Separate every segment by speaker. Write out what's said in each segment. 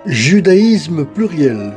Speaker 1: Judaïsme pluriel.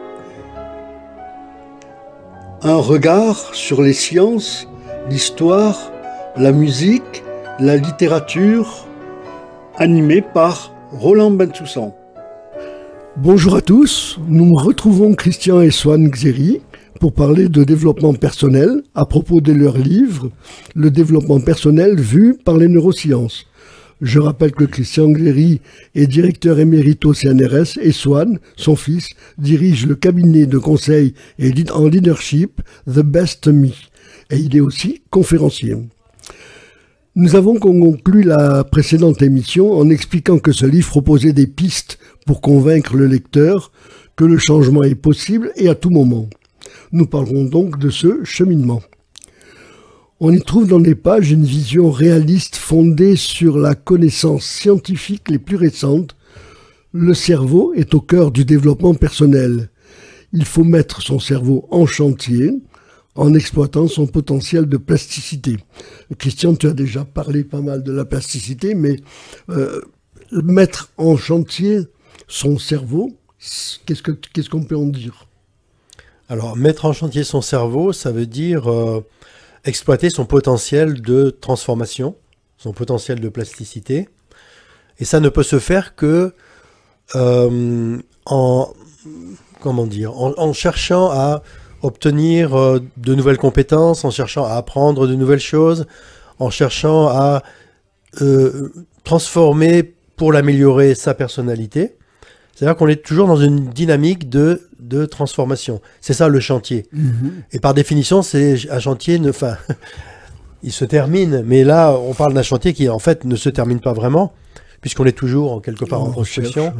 Speaker 1: Un regard sur les sciences, l'histoire, la musique, la littérature, animé par Roland Bensoussan. Bonjour à tous, nous retrouvons Christian et Swan Xeri pour parler de développement personnel à propos de leur livre « Le développement personnel vu par les neurosciences ». Je rappelle que Christian Xeri est directeur émérite au CNRS et Swan, son fils, dirige le cabinet de conseil en leadership The Best Me. Et il est aussi conférencier. Nous avons conclu la précédente émission en expliquant que ce livre proposait des pistes pour convaincre le lecteur que le changement est possible et à tout moment. Nous parlerons donc de ce cheminement. On y trouve dans les pages une vision réaliste fondée sur la connaissance scientifique les plus récentes. Le cerveau est au cœur du développement personnel. Il faut mettre son cerveau en chantier en exploitant son potentiel de plasticité. Christian, tu as déjà parlé pas mal de la plasticité, mais mettre en chantier son cerveau, qu'est-ce qu'on peut en dire ?
Speaker 2: Alors, mettre en chantier son cerveau, ça veut dire exploiter son potentiel de transformation, son potentiel de plasticité. Et ça ne peut se faire que en cherchant à obtenir de nouvelles compétences, en cherchant à apprendre de nouvelles choses, en cherchant à transformer pour l'améliorer sa personnalité. C'est-à-dire qu'on est toujours dans une dynamique de transformation. C'est ça le chantier. Et par définition, c'est un chantier, il se termine. Mais là, on parle d'un chantier qui, en fait, ne se termine pas vraiment, puisqu'on est toujours quelque part en construction.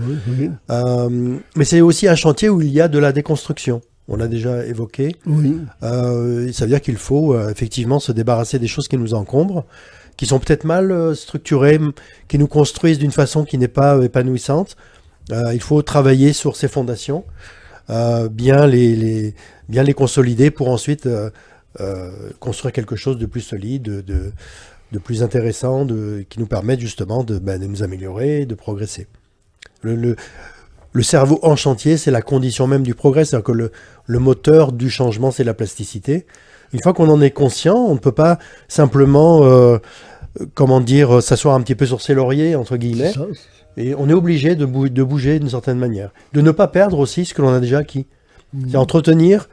Speaker 2: Mais c'est aussi un chantier où il y a de la déconstruction. On l'a déjà évoqué. Ça veut dire qu'il faut effectivement se débarrasser des choses qui nous encombrent, qui sont peut-être mal structurées, qui nous construisent d'une façon qui n'est pas épanouissante. Il faut travailler sur ces fondations, bien les consolider pour ensuite construire quelque chose de plus solide, de plus intéressant, qui nous permette justement de nous améliorer, de progresser. Le cerveau en chantier, c'est la condition même du progrès, c'est-à-dire que le moteur du changement, c'est la plasticité. Une fois qu'on en est conscient, on ne peut pas simplement, s'asseoir un petit peu sur ses lauriers, entre guillemets. Et on est obligé de bouger d'une certaine manière. De ne pas perdre aussi ce que l'on a déjà acquis. C'est entretenir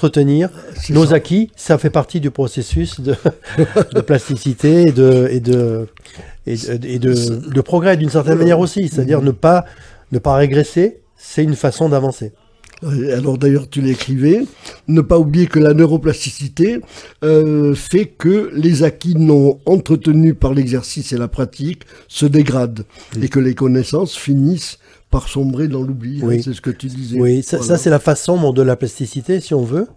Speaker 2: nos acquis, ça fait partie du processus de plasticité et de progrès d'une certaine manière aussi. C'est-à-dire ne pas régresser, c'est une façon d'avancer.
Speaker 1: Alors d'ailleurs, tu l'écrivais, ne pas oublier que la neuroplasticité fait que les acquis non entretenus par l'exercice et la pratique se dégradent et que les connaissances finissent par sombrer dans l'oubli. C'est ce que tu disais.
Speaker 2: Oui, ça c'est la façon de la plasticité, si on veut,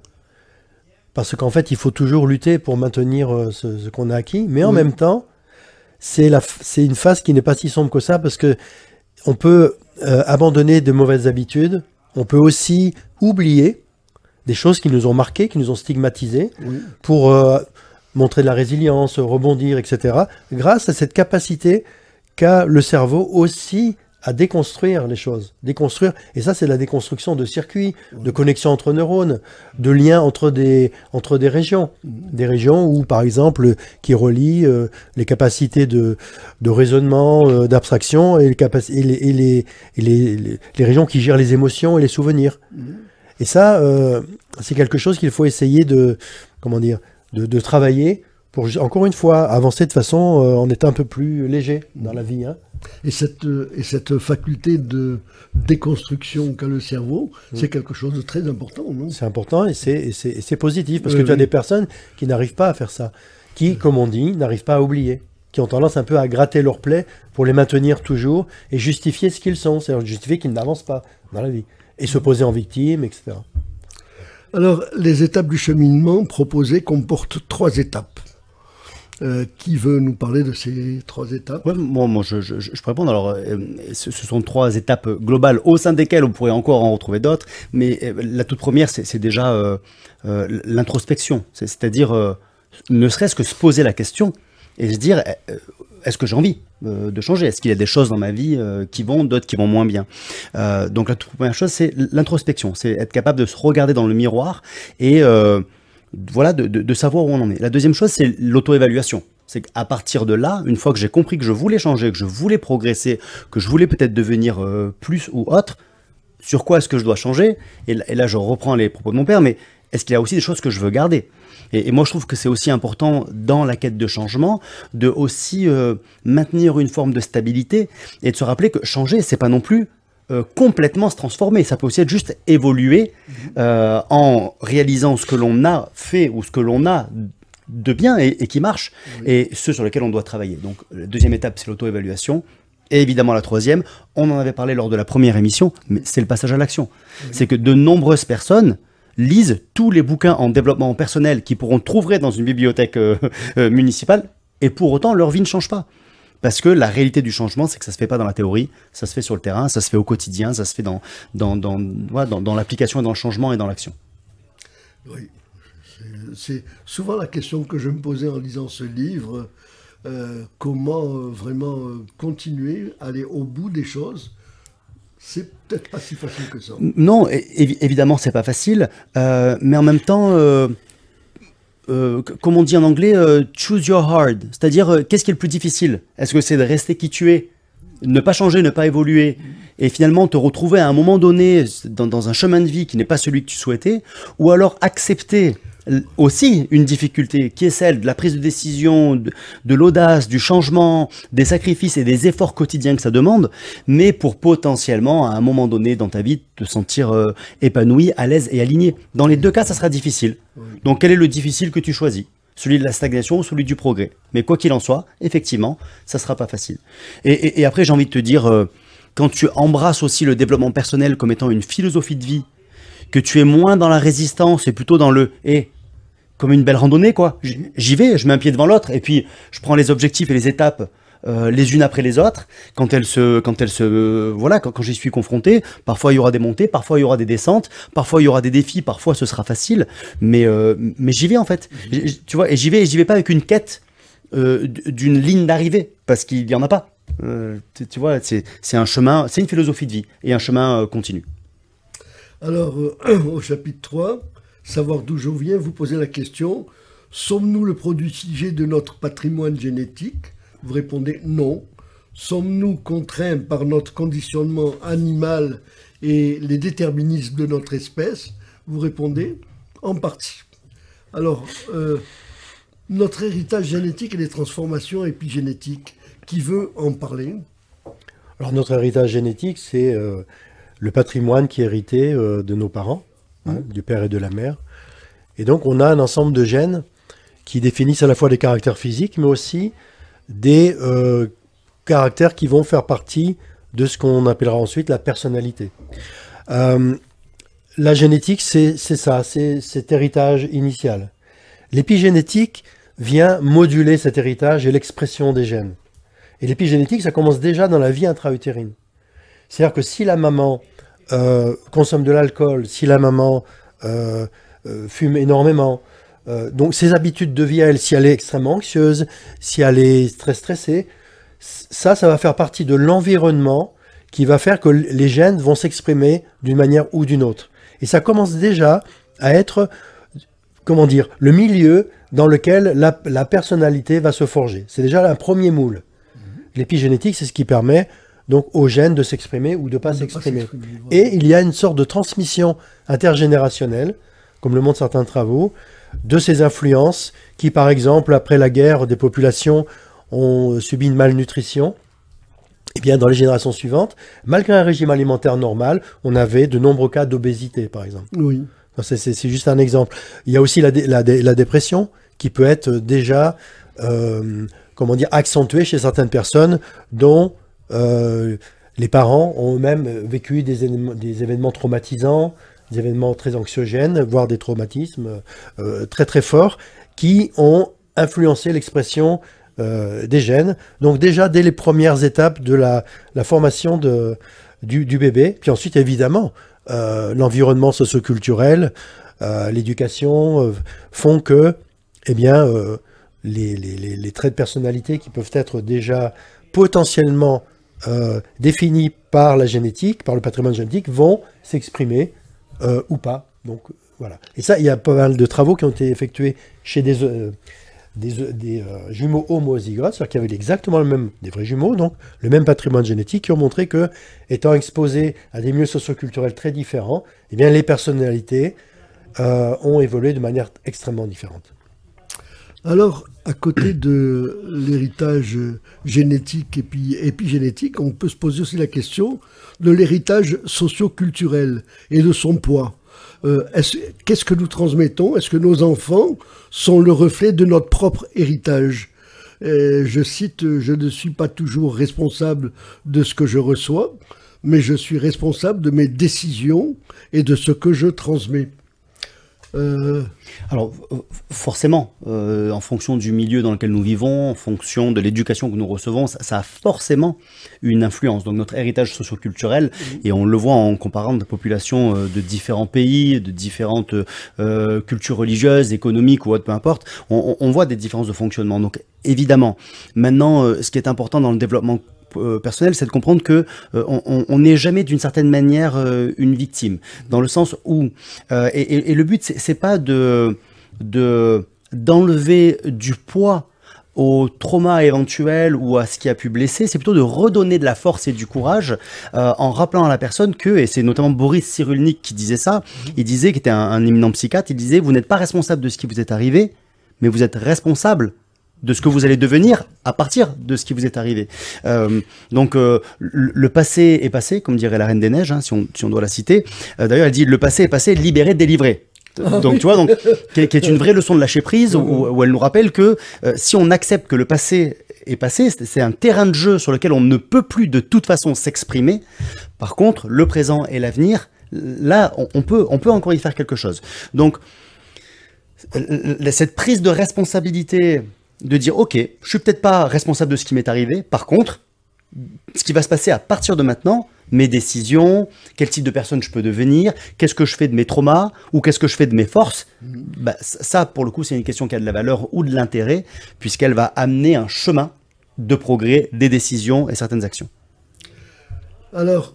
Speaker 2: parce qu'en fait, il faut toujours lutter pour maintenir ce qu'on a acquis, mais en même temps, c'est une phase qui n'est pas si sombre que ça, parce que on peut abandonner de mauvaises habitudes. On peut aussi oublier des choses qui nous ont marqués, qui nous ont stigmatisés, pour montrer de la résilience, rebondir, etc. Grâce à cette capacité qu'a le cerveau aussi à déconstruire les choses. Et ça, c'est la déconstruction de circuits, de connexions entre neurones, de liens entre des régions. Des régions où, par exemple, qui relient les capacités de raisonnement, d'abstraction et les régions qui gèrent les émotions et les souvenirs. Et ça, c'est quelque chose qu'il faut essayer de travailler pour, encore une fois, avancer de façon en étant un peu plus léger dans la vie.
Speaker 1: Et cette faculté de déconstruction qu'a le cerveau, c'est quelque chose de très important, non ?
Speaker 2: C'est important et c'est positif, parce que tu as des personnes qui n'arrivent pas à faire ça, qui, comme on dit, n'arrivent pas à oublier, qui ont tendance un peu à gratter leurs plaies pour les maintenir toujours et justifier ce qu'ils sont, c'est-à-dire justifier qu'ils n'avancent pas dans la vie, et se poser en victime, etc.
Speaker 1: Alors, les étapes du cheminement proposées comportent 3 étapes. Qui veut nous parler de ces 3 étapes ?
Speaker 3: Moi, je peux répondre. Alors, ce sont 3 étapes globales au sein desquelles on pourrait encore en retrouver d'autres. Mais la toute première, c'est déjà l'introspection. C'est-à-dire, ne serait-ce que se poser la question et se dire, est-ce que j'ai envie ? de changer? Est-ce qu'il y a des choses dans ma vie qui vont, d'autres qui vont moins bien? Donc la toute première chose, c'est l'introspection, c'est être capable de se regarder dans le miroir et voilà, de savoir où on en est. La deuxième chose, c'est l'auto-évaluation. C'est qu'à partir de là, une fois que j'ai compris que je voulais changer, que je voulais progresser, que je voulais peut-être devenir plus ou autre, sur quoi est-ce que je dois changer? Et là, je reprends les propos de mon père, mais est-ce qu'il y a aussi des choses que je veux garder? Et moi, je trouve que c'est aussi important dans la quête de changement de aussi maintenir une forme de stabilité et de se rappeler que changer, c'est pas non plus complètement se transformer. Ça peut aussi être juste évoluer en réalisant ce que l'on a fait ou ce que l'on a de bien et qui marche, et ceux sur lesquels on doit travailler. Donc, la deuxième étape, c'est l'auto-évaluation. Et évidemment, la troisième, on en avait parlé lors de la première émission, mais c'est le passage à l'action. C'est que de nombreuses personnes lisent tous les bouquins en développement personnel qu'ils pourront trouver dans une bibliothèque municipale, et pour autant, leur vie ne change pas. Parce que la réalité du changement, c'est que ça se fait pas dans la théorie, ça se fait sur le terrain, ça se fait au quotidien, ça se fait dans l'application et dans le changement et dans l'action.
Speaker 1: Oui, c'est souvent la question que je me posais en lisant ce livre. Comment vraiment continuer, aller au bout des choses. C'est peut-être pas si facile que ça.
Speaker 3: Non, évidemment, c'est pas facile, mais en même temps, comme on dit en anglais, choose your hard. C'est-à-dire, qu'est-ce qui est le plus difficile? Est-ce que c'est de rester qui tu es, ne pas changer, ne pas évoluer, et finalement te retrouver à un moment donné dans un chemin de vie qui n'est pas celui que tu souhaitais, ou alors accepter aussi une difficulté qui est celle de la prise de décision, de l'audace, du changement, des sacrifices et des efforts quotidiens que ça demande, mais pour potentiellement, à un moment donné dans ta vie, te sentir épanoui, à l'aise et aligné. Dans les deux cas, ça sera difficile. Donc quel est le difficile que tu choisis? Celui de la stagnation ou celui du progrès? Mais quoi qu'il en soit, effectivement, ça sera pas facile. Et après, j'ai envie de te dire, quand tu embrasses aussi le développement personnel comme étant une philosophie de vie, que tu es moins dans la résistance et plutôt dans le comme une belle randonnée, quoi. J'y vais, je mets un pied devant l'autre, et puis je prends les objectifs et les étapes les unes après les autres. Quand j'y suis confronté, parfois il y aura des montées, parfois il y aura des descentes, parfois il y aura des défis, parfois ce sera facile, mais j'y vais en fait. Tu vois, et j'y vais pas avec une quête d'une ligne d'arrivée, parce qu'il y en a pas. Tu vois, c'est un chemin, c'est une philosophie de vie et un chemin continu.
Speaker 1: Alors, au chapitre 3, savoir d'où je viens, vous posez la question, sommes-nous le produit figé de notre patrimoine génétique? Vous répondez non. Sommes-nous contraints par notre conditionnement animal et les déterminismes de notre espèce? Vous répondez en partie. Alors, notre héritage génétique et les transformations épigénétiques, qui veut en parler?
Speaker 2: Alors, notre héritage génétique, c'est le patrimoine qui est hérité de nos parents, du père et de la mère. Et donc, on a un ensemble de gènes qui définissent à la fois des caractères physiques, mais aussi des caractères qui vont faire partie de ce qu'on appellera ensuite la personnalité. La génétique, c'est ça, c'est cet héritage initial. L'épigénétique vient moduler cet héritage et l'expression des gènes. Et l'épigénétique, ça commence déjà dans la vie intra-utérine. C'est-à-dire que si la maman consomme de l'alcool, si la maman fume énormément, donc ses habitudes de vie à elle, si elle est extrêmement anxieuse, si elle est très stressée, ça va faire partie de l'environnement qui va faire que les gènes vont s'exprimer d'une manière ou d'une autre. Et ça commence déjà à être, comment dire, le milieu dans lequel la personnalité va se forger. C'est déjà un premier moule. L'épigénétique, c'est ce qui permet donc aux gènes de s'exprimer ou de ne pas s'exprimer. Et il y a une sorte de transmission intergénérationnelle, comme le montrent certains travaux, de ces influences qui, par exemple, après la guerre, des populations ont subi une malnutrition. Et bien, dans les générations suivantes, malgré un régime alimentaire normal, on avait de nombreux cas d'obésité, par exemple.
Speaker 1: Oui.
Speaker 2: C'est juste un exemple. Il y a aussi la dépression qui peut être déjà, accentuée chez certaines personnes dont les parents ont eux-mêmes vécu des événements traumatisants, des événements très anxiogènes, voire des traumatismes très très forts, qui ont influencé l'expression des gènes. Donc déjà, dès les premières étapes de la formation du bébé, puis ensuite, évidemment, l'environnement socioculturel, l'éducation font que, eh bien, les traits de personnalité qui peuvent être déjà potentiellement définis par la génétique, par le patrimoine génétique, vont s'exprimer ou pas. Donc voilà. Et ça, il y a pas mal de travaux qui ont été effectués chez des jumeaux homozygotes, c'est-à-dire qui avaient exactement le même, des vrais jumeaux, donc le même patrimoine génétique, qui ont montré que, étant exposés à des milieux socioculturels très différents, eh bien, les personnalités ont évolué de manière extrêmement différente.
Speaker 1: Alors, à côté de l'héritage génétique et puis épigénétique, on peut se poser aussi la question de l'héritage socio-culturel et de son poids. Qu'est-ce que nous transmettons? Est-ce que nos enfants sont le reflet de notre propre héritage? Je cite, je ne suis pas toujours responsable de ce que je reçois, mais je suis responsable de mes décisions et de ce que je transmets.
Speaker 3: Alors, forcément, en fonction du milieu dans lequel nous vivons, en fonction de l'éducation que nous recevons, ça a forcément une influence. Donc, notre héritage socioculturel, et on le voit en comparant des populations de différents pays, de différentes cultures religieuses, économiques ou autres, peu importe, on voit des différences de fonctionnement. Donc, évidemment, maintenant, ce qui est important dans le développement personnel, c'est de comprendre que on n'est jamais d'une certaine manière une victime, dans le sens où et le but c'est pas d'enlever du poids au trauma éventuel ou à ce qui a pu blesser, c'est plutôt de redonner de la force et du courage en rappelant à la personne que, et c'est notamment Boris Cyrulnik qui disait ça, il disait, qui était un éminent psychiatre, il disait, vous n'êtes pas responsable de ce qui vous est arrivé, mais vous êtes responsable de ce que vous allez devenir à partir de ce qui vous est arrivé. Donc le passé est passé, comme dirait la Reine des Neiges, hein, si on doit la citer. D'ailleurs, elle dit le passé est passé, libéré, délivré. Donc tu vois, donc, qui est une vraie leçon de lâcher prise, où elle nous rappelle que si on accepte que le passé est passé, c'est un terrain de jeu sur lequel on ne peut plus de toute façon s'exprimer. Par contre, le présent et l'avenir, là, on peut encore y faire quelque chose. Donc, cette prise de responsabilité, de dire, ok, je suis peut-être pas responsable de ce qui m'est arrivé, par contre, ce qui va se passer à partir de maintenant, mes décisions, quel type de personne je peux devenir, qu'est-ce que je fais de mes traumas, ou qu'est-ce que je fais de mes forces, bah, ça, pour le coup, c'est une question qui a de la valeur ou de l'intérêt, puisqu'elle va amener un chemin de progrès, des décisions et certaines actions.
Speaker 1: Alors,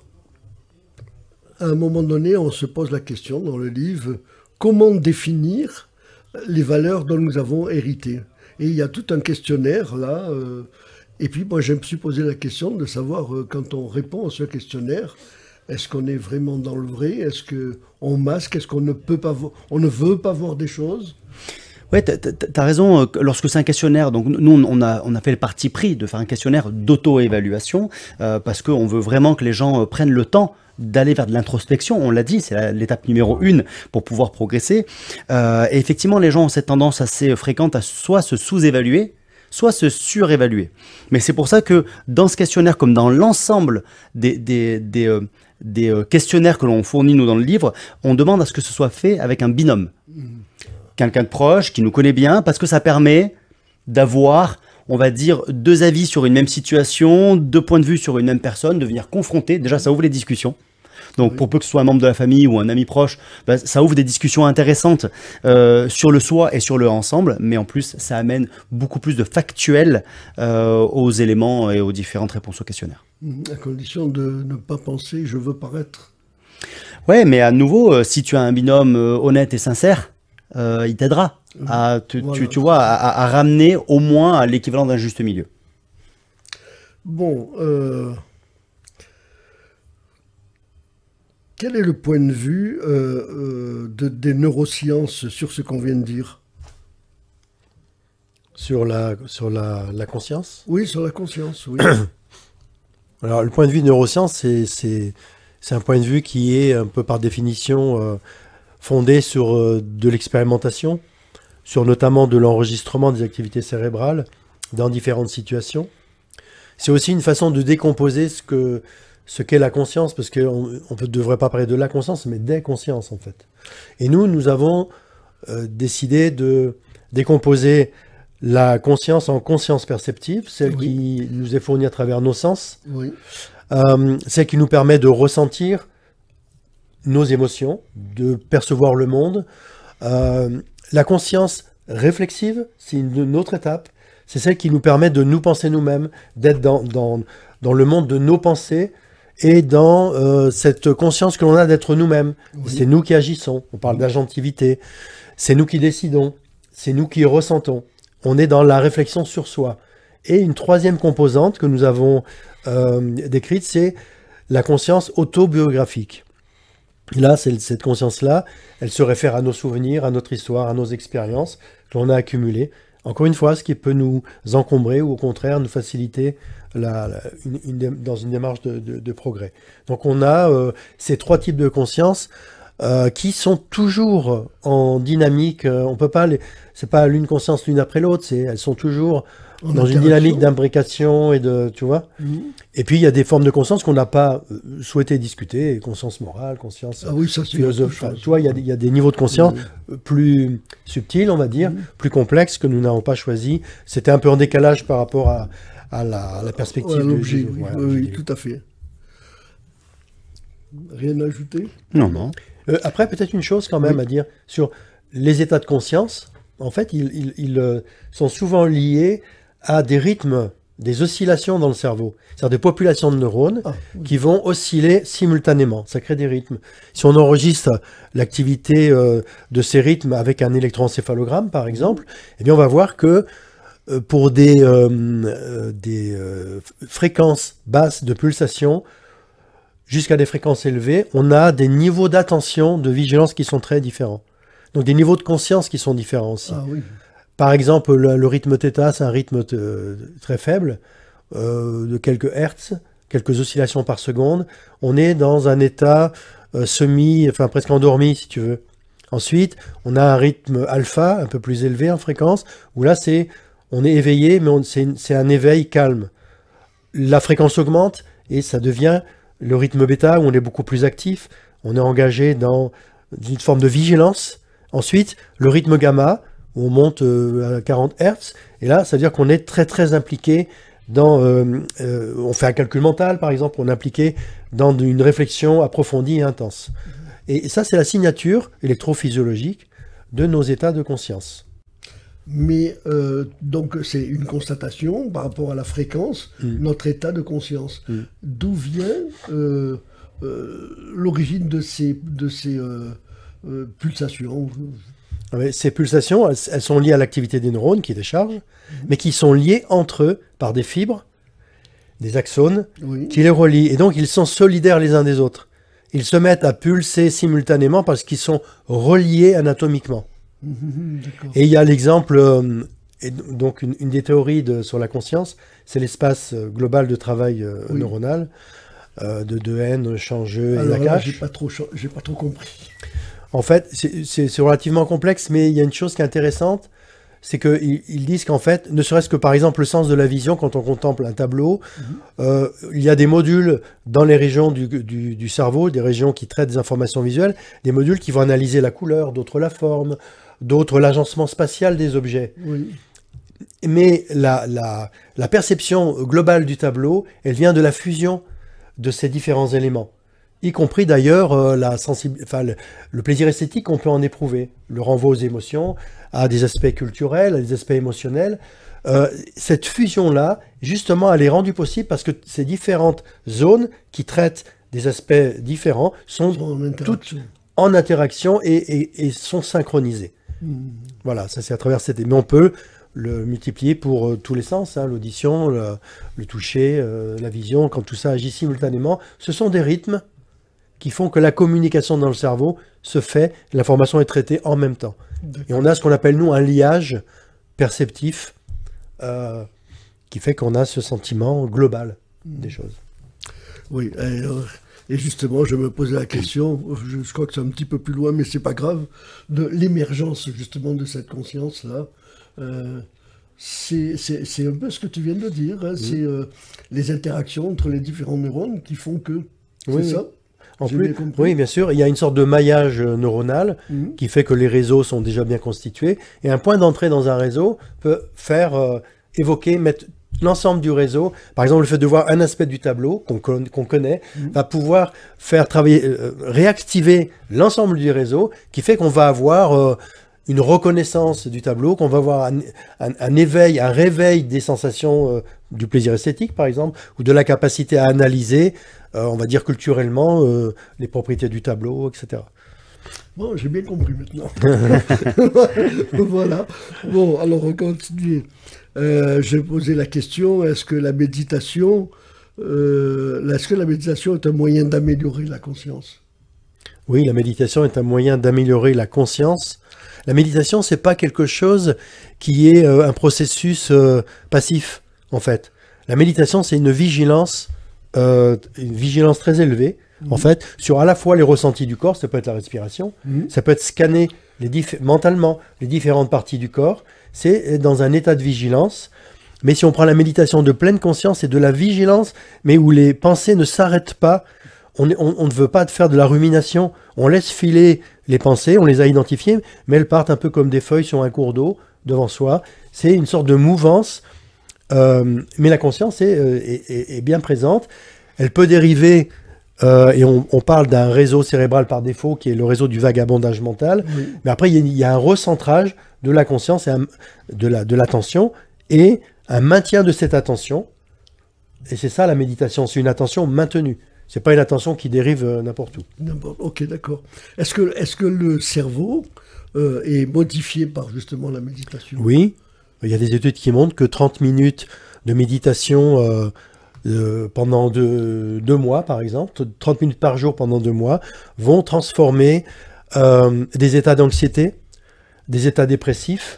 Speaker 1: à un moment donné, on se pose la question dans le livre, comment définir les valeurs dont nous avons hérité? Et il y a tout un questionnaire là. Et puis moi, je me suis posé la question de savoir, quand on répond à ce questionnaire, est-ce qu'on est vraiment dans le vrai? Est-ce qu'on masque? Est-ce qu'on ne peut pas on ne veut pas voir des choses?
Speaker 3: Ouais, t'as raison. Lorsque c'est un questionnaire, donc nous, on a fait le parti pris de faire un questionnaire d'auto-évaluation parce qu'on veut vraiment que les gens prennent le temps d'aller vers de l'introspection, on l'a dit, c'est l'étape numéro 1 pour pouvoir progresser. Et effectivement, les gens ont cette tendance assez fréquente à soit se sous-évaluer, soit se surévaluer. Mais c'est pour ça que dans ce questionnaire, comme dans l'ensemble des questionnaires que l'on fournit nous dans le livre, on demande à ce que ce soit fait avec un binôme. Quelqu'un de proche, qui nous connaît bien, parce que ça permet d'avoir, on va dire, 2 avis sur une même situation, 2 points de vue sur une même personne, de venir confronter. Déjà, ça ouvre les discussions. Donc, pour peu que ce soit un membre de la famille ou un ami proche, bah, ça ouvre des discussions intéressantes sur le soi et sur le ensemble. Mais en plus, ça amène beaucoup plus de factuel aux éléments et aux différentes réponses au questionnaire.
Speaker 1: À condition de ne pas penser « je veux paraître ».
Speaker 3: Ouais, mais à nouveau, si tu as un binôme honnête et sincère, il t'aidera à, voilà, tu vois, à ramener au moins à l'équivalent d'un juste milieu.
Speaker 1: Bon, quel est le point de vue des neurosciences sur ce qu'on vient de dire?
Speaker 2: Sur la conscience?
Speaker 1: Oui, sur la conscience, oui.
Speaker 2: Alors, le point de vue de neurosciences, c'est un point de vue qui est un peu par définition fondé sur de l'expérimentation, sur notamment de l'enregistrement des activités cérébrales dans différentes situations. C'est aussi une façon de décomposer ce qu'est la conscience, parce qu'on ne devrait pas parler de la conscience, mais des consciences en fait. Et nous avons décidé de décomposer la conscience en conscience perceptive, celle qui nous est fournie à travers nos sens, celle qui nous permet de ressentir nos émotions, de percevoir le monde. La conscience réflexive, c'est une autre étape, C'est celle qui nous permet de nous penser nous-mêmes, d'être dans le monde de nos pensées et dans cette conscience que l'on a d'être nous-mêmes.
Speaker 1: Oui.
Speaker 2: C'est nous qui agissons. On parle d'agentivité. C'est nous qui décidons. C'est nous qui ressentons. On est dans la réflexion sur soi. Et une troisième composante que nous avons décrite, c'est la conscience autobiographique. Là, cette conscience-là, elle se réfère à nos souvenirs, à notre histoire, à nos expériences que l'on a accumulées. Encore une fois, ce qui peut nous encombrer ou au contraire nous faciliter dans une démarche de progrès. Donc on a ces trois types de conscience qui sont toujours en dynamique. On peut pas c'est pas l'une conscience l'une après l'autre. Elles sont toujours dans une dynamique d'imbrication et tu vois. Et puis il y a des formes de conscience qu'on n'a pas souhaité discuter, conscience morale, conscience philosophique. Tu vois, il y a des niveaux de conscience plus subtils, on va dire, plus complexes que nous n'avons pas choisi. C'était un peu en décalage par rapport à la perspective de
Speaker 1: l'objet. Oui, tout à fait. Rien à ajouter?
Speaker 3: Non.
Speaker 2: Après, peut-être une chose quand même à dire sur les états de conscience. En fait, ils sont souvent liés à des rythmes, des oscillations dans le cerveau. C'est-à-dire des populations de neurones qui vont osciller simultanément. Ça crée des rythmes. Si on enregistre l'activité de ces rythmes avec un électroencéphalogramme, par exemple, eh bien, on va voir que pour des fréquences basses de pulsation jusqu'à des fréquences élevées, on a des niveaux d'attention, de vigilance qui sont très différents. Donc des niveaux de conscience qui sont différents aussi.
Speaker 1: Ah, oui.
Speaker 2: Par exemple, le rythme θ, c'est un rythme très faible, de quelques hertz, quelques oscillations par seconde. On est dans un état presque endormi, si tu veux. Ensuite, on a un rythme alpha, un peu plus élevé en fréquence, où là, on est éveillé, mais c'est un éveil calme. La fréquence augmente et ça devient le rythme bêta, où on est beaucoup plus actif. On est engagé dans une forme de vigilance. Ensuite, le rythme gamma, où on monte à 40 Hz. Et là, ça veut dire qu'on est très, très impliqué dans... on fait un calcul mental, par exemple, on est impliqué dans une réflexion approfondie et intense. Et ça, c'est la signature électrophysiologique de nos états de conscience.
Speaker 1: Mais donc, c'est une constatation par rapport à la fréquence, notre état de conscience. D'où vient l'origine de ces pulsations?
Speaker 2: Ces pulsations, elles sont liées à l'activité des neurones qui déchargent, mais qui sont liées entre eux par des fibres, des axones, qui les relient. Et donc, ils sont solidaires les uns des autres. Ils se mettent à pulser simultanément parce qu'ils sont reliés anatomiquement. Et il y a l'exemple, donc une des théories sur la conscience, c'est l'espace global de travail neuronal, de Dehaene, Changeux et Nakache.
Speaker 1: J'ai pas trop compris.
Speaker 2: En fait, c'est relativement complexe, mais il y a une chose qui est intéressante, c'est qu'ils disent qu'en fait, ne serait-ce que par exemple le sens de la vision, quand on contemple un tableau, il y a des modules dans les régions du cerveau, des régions qui traitent des informations visuelles, des modules qui vont analyser la couleur, d'autres la forme, d'autres l'agencement spatial des objets. Mais la perception globale du tableau, elle vient de la fusion de ces différents éléments, y compris d'ailleurs le plaisir esthétique qu'on peut en éprouver, le renvoi aux émotions, à des aspects culturels, à des aspects émotionnels. Cette fusion-là, justement, elle est rendue possible parce que ces différentes zones qui traitent des aspects différents sont toutes en interaction et sont synchronisées. Voilà, ça c'est à travers cette... Mais on peut le multiplier pour tous les sens, l'audition, le toucher, la vision, quand tout ça agit simultanément. Ce sont des rythmes qui font que la communication dans le cerveau se fait, l'information est traitée en même temps. Et on a ce qu'on appelle, nous, un liage perceptif qui fait qu'on a ce sentiment global des choses.
Speaker 1: Oui, et justement, je me posais la question, je crois que c'est un petit peu plus loin, mais c'est pas grave, de l'émergence justement de cette conscience-là. C'est un peu ce que tu viens de dire, c'est les interactions entre les différents neurones qui font que... C'est ça?
Speaker 2: En plus, oui, bien sûr, il y a une sorte de maillage neuronal qui fait que les réseaux sont déjà bien constitués. Et un point d'entrée dans un réseau peut faire mettre l'ensemble du réseau. Par exemple, le fait de voir un aspect du tableau qu'on connaît va pouvoir faire travailler, réactiver l'ensemble du réseau, qui fait qu'on va avoir une reconnaissance du tableau, qu'on va voir un éveil, un réveil des sensations du plaisir esthétique, par exemple, ou de la capacité à analyser, on va dire culturellement, les propriétés du tableau, etc.
Speaker 1: Bon, j'ai bien compris maintenant. Voilà. Bon, alors on continue. Je vais poser la question, est-ce que la méditation est un moyen d'améliorer la conscience?
Speaker 2: Oui, la méditation est un moyen d'améliorer la conscience. La méditation, c'est pas quelque chose qui est un processus passif, en fait. La méditation, c'est une vigilance très élevée, en fait, sur à la fois les ressentis du corps, ça peut être la respiration, ça peut être scanner mentalement les différentes parties du corps, c'est dans un état de vigilance. Mais si on prend la méditation de pleine conscience, c'est de la vigilance, mais où les pensées ne s'arrêtent pas. On ne veut pas faire de la rumination, on laisse filer les pensées, on les a identifiées, mais elles partent un peu comme des feuilles sur un cours d'eau devant soi. C'est une sorte de mouvance, mais la conscience est bien présente. Elle peut dériver, et on parle d'un réseau cérébral par défaut, qui est le réseau du vagabondage mental, mais après il y a un recentrage de la conscience, et de l'attention, et un maintien de cette attention, et c'est ça la méditation, c'est une attention maintenue. C'est pas une attention qui dérive n'importe où.
Speaker 1: Ok, d'accord. Est-ce que le cerveau est modifié par justement la méditation?
Speaker 2: Oui, il y a des études qui montrent que 30 minutes de méditation pendant 2 mois, par exemple, 30 minutes par jour pendant 2 mois, vont transformer des états d'anxiété, des états dépressifs,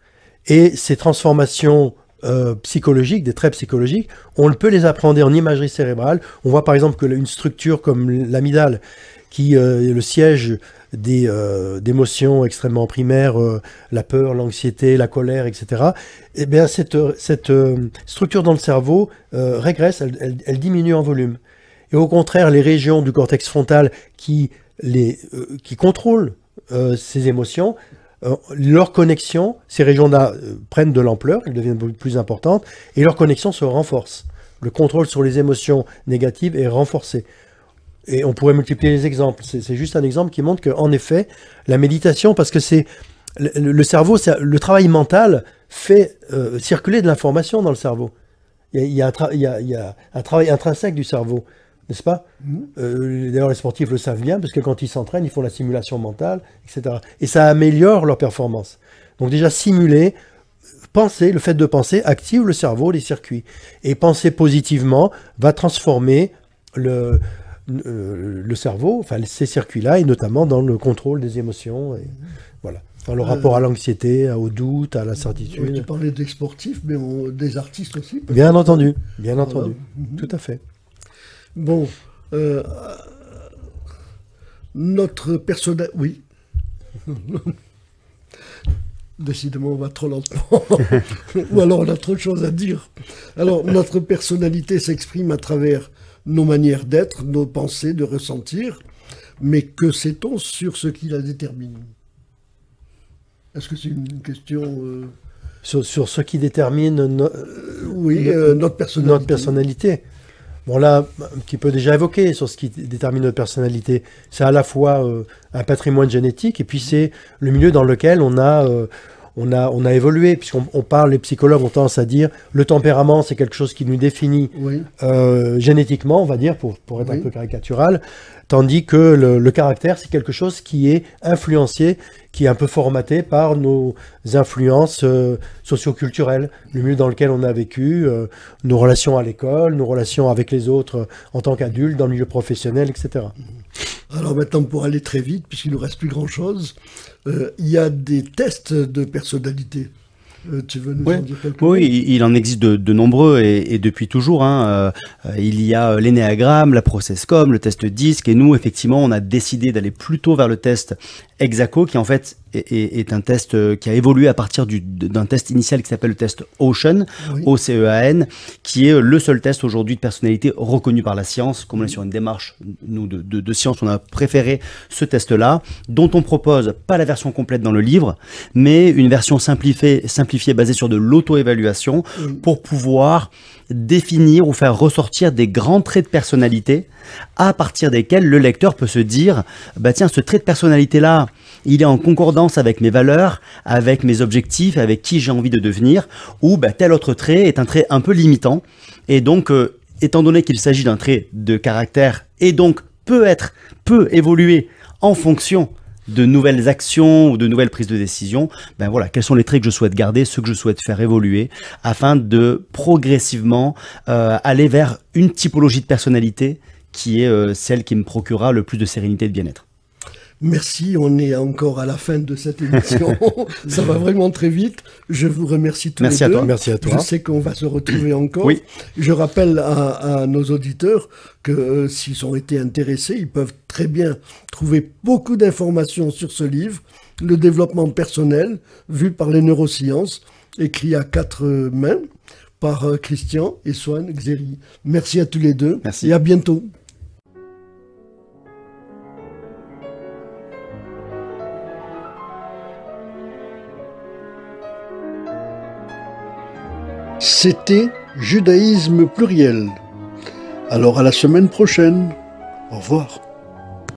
Speaker 2: et ces transformations psychologiques, des traits psychologiques, on peut les appréhender en imagerie cérébrale. On voit par exemple qu'une structure comme l'amygdale, qui est le siège d'émotions extrêmement primaires, la peur, l'anxiété, la colère, etc., eh bien cette structure dans le cerveau régresse, elle diminue en volume. Et au contraire, les régions du cortex frontal qui contrôlent ces émotions, leur connexion, ces régions-là prennent de l'ampleur, elles deviennent plus importantes, et leur connexion se renforce. Le contrôle sur les émotions négatives est renforcé. Et on pourrait multiplier les exemples. C'est juste un exemple qui montre qu'en effet, la méditation, parce que c'est le cerveau, le travail mental fait circuler de l'information dans le cerveau. Il y a un travail intrinsèque du cerveau, n'est-ce pas? D'ailleurs, les sportifs le savent bien, parce que quand ils s'entraînent, ils font la simulation mentale, etc. Et ça améliore leur performance. Donc déjà, simuler, penser, le fait de penser active le cerveau, les circuits. Et penser positivement va transformer le cerveau, enfin ces circuits-là, et notamment dans le contrôle des émotions, et voilà, dans le rapport à l'anxiété, au doute, à l'incertitude.
Speaker 1: Tu parlais des sportifs, mais des artistes aussi.
Speaker 2: Bien entendu, tout à fait.
Speaker 1: Bon, notre personnalité... Oui. Décidément, on va trop lentement. Ou alors on a trop de choses à dire. Alors, notre personnalité s'exprime à travers nos manières d'être, nos pensées, de ressentir, mais que sait-on sur ce qui la détermine? Est-ce que c'est une question...
Speaker 2: Sur ce qui détermine
Speaker 1: notre personnalité.
Speaker 2: Notre personnalité. On l'a un petit peu déjà évoqué sur ce qui détermine notre personnalité. C'est à la fois un patrimoine génétique, et puis c'est le milieu dans lequel on a évolué, puisqu'on parle, les psychologues ont tendance à dire, le tempérament, c'est quelque chose qui nous définit génétiquement, on va dire, pour être un peu caricatural, tandis que le caractère, c'est quelque chose qui est influencé, qui est un peu formaté par nos influences socio-culturelles, le milieu dans lequel on a vécu, nos relations à l'école, nos relations avec les autres en tant qu'adultes, dans le milieu professionnel, etc.
Speaker 1: Alors maintenant, pour aller très vite, puisqu'il ne nous reste plus grand-chose, il y a des tests de personnalité. Tu veux nous en dire quelques mots?
Speaker 3: Oui, il en existe de nombreux et depuis toujours. Il y a l'énéagramme, la Processcom, le test DISC, et nous, effectivement, on a décidé d'aller plutôt vers le test Exaco, qui en fait est un test qui a évolué à partir d'un test initial qui s'appelle le test Ocean, OCEAN, qui est le seul test aujourd'hui de personnalité reconnu par la science. Comme on est sur une démarche nous de science, on a préféré ce test-là, dont on propose pas la version complète dans le livre, mais une version simplifiée basée sur de l'auto-évaluation pour pouvoir définir ou faire ressortir des grands traits de personnalité à partir desquels le lecteur peut se dire bah tiens, ce trait de personnalité là il est en concordance avec mes valeurs, avec mes objectifs, avec qui j'ai envie de devenir, ou tel autre trait est un trait un peu limitant. Et donc, étant donné qu'il s'agit d'un trait de caractère et donc peut évoluer en fonction de nouvelles actions ou de nouvelles prises de décision, voilà, quels sont les traits que je souhaite garder, ceux que je souhaite faire évoluer, afin de progressivement aller vers une typologie de personnalité qui est celle qui me procurera le plus de sérénité et de bien-être.
Speaker 1: Merci, on est encore à la fin de cette émission. Ça va vraiment très vite. Je vous remercie tous les deux.
Speaker 2: Merci à toi.
Speaker 1: Je sais qu'on va se retrouver encore.
Speaker 3: Oui.
Speaker 1: Je rappelle à nos auditeurs que s'ils ont été intéressés, ils peuvent très bien trouver beaucoup d'informations sur ce livre, Le développement personnel, vu par les neurosciences, écrit à 4 mains par Christian et Swan Xeri. Merci à tous les deux.
Speaker 3: Merci.
Speaker 1: Et à bientôt. C'était Judaïsme pluriel. Alors à la semaine prochaine. Au revoir.